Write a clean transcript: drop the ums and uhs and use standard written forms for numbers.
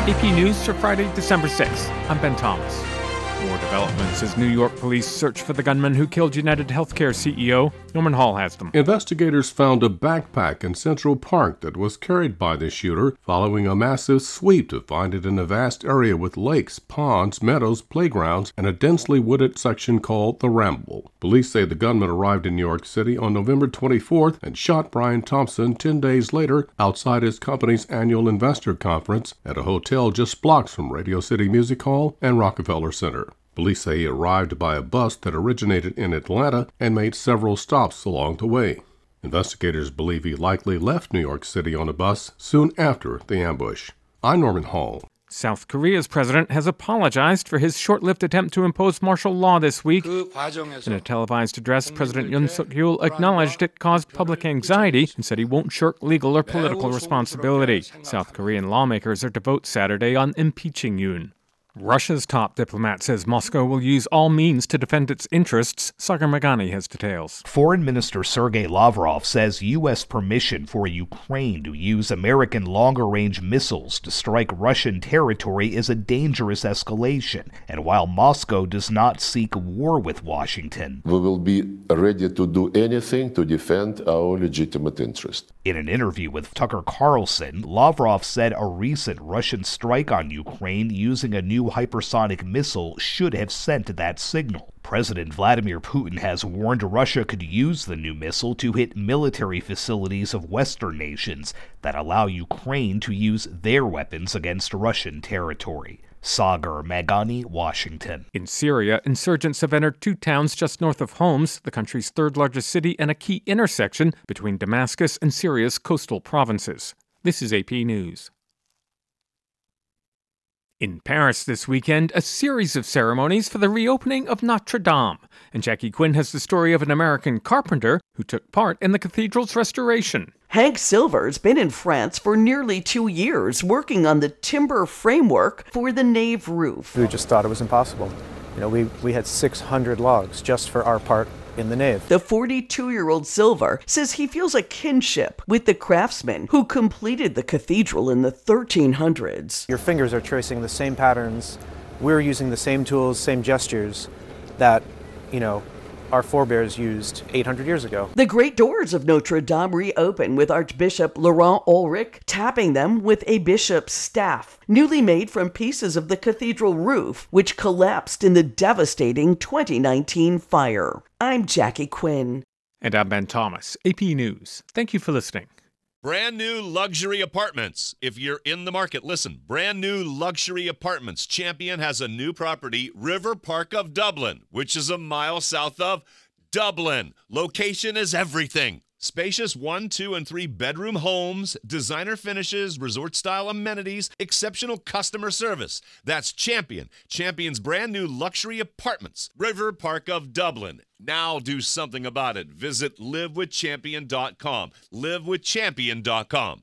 AP News for Friday, December 6th. I'm Ben Thomas. More developments as New York police search for the gunman who killed United Healthcare CEO. Norman Hall has them. Investigators found a backpack in Central Park that was carried by the shooter following a massive sweep to find it in a vast area with lakes, ponds, meadows, playgrounds, and a densely wooded section called the Ramble. Police say the gunman arrived in New York City on November 24th and shot Brian Thompson 10 days later outside his company's annual investor conference at a hotel just blocks from Radio City Music Hall and Rockefeller Center. Police say he arrived by a bus that originated in Atlanta and made several stops along the way. Investigators believe he likely left New York City on a bus soon after the ambush. I'm Norman Hall. South Korea's president has apologized for his short-lived attempt to impose martial law this week. In a televised address, President Yoon Suk-yeol acknowledged it caused public anxiety and said he won't shirk legal or political responsibility. South Korean lawmakers are to vote Saturday on impeaching Yoon. Russia's top diplomat says Moscow will use all means to defend its interests. Sagar Meghani has details. Foreign Minister Sergei Lavrov says U.S. permission for Ukraine to use American longer-range missiles to strike Russian territory is a dangerous escalation. And while Moscow does not seek war with Washington, we will be ready to do anything to defend our legitimate interest. In an interview with Tucker Carlson, Lavrov said a recent Russian strike on Ukraine using a new hypersonic missile should have sent that signal. President Vladimir Putin has warned Russia could use the new missile to hit military facilities of Western nations that allow Ukraine to use their weapons against Russian territory. Sagar Meghani, Washington. In Syria, insurgents have entered two towns just north of Homs, the country's third-largest city and a key intersection between Damascus and Syria's coastal provinces. This is AP News. In Paris this weekend, a series of ceremonies for the reopening of Notre Dame. And Jackie Quinn has the story of an American carpenter who took part in the cathedral's restoration. Hank Silver's been in France for nearly 2 years working on the timber framework for the nave roof. We just thought it was impossible. We had 600 logs just for our part in the nave. The 42-year-old Silver says he feels a kinship with the craftsmen who completed the cathedral in the 1300s. Your fingers are tracing the same patterns. We're using the same tools, same gestures that, our forebears used 800 years ago. The great doors of Notre Dame reopen with Archbishop Laurent Ulrich tapping them with a bishop's staff, newly made from pieces of the cathedral roof, which collapsed in the devastating 2019 fire. I'm Jackie Quinn. And I'm Ben Thomas, AP News. Thank you for listening. Brand new luxury apartments. If you're in the market, listen. Brand new luxury apartments. Champion has a new property, River Park of Dublin, which is a mile south of Dublin. Location is everything. Spacious 1, 2, and 3 bedroom homes, designer finishes, resort-style amenities, exceptional customer service. That's Champion. Champion's brand new luxury apartments, River Park of Dublin. Now do something about it. Visit livewithchampion.com. livewithchampion.com.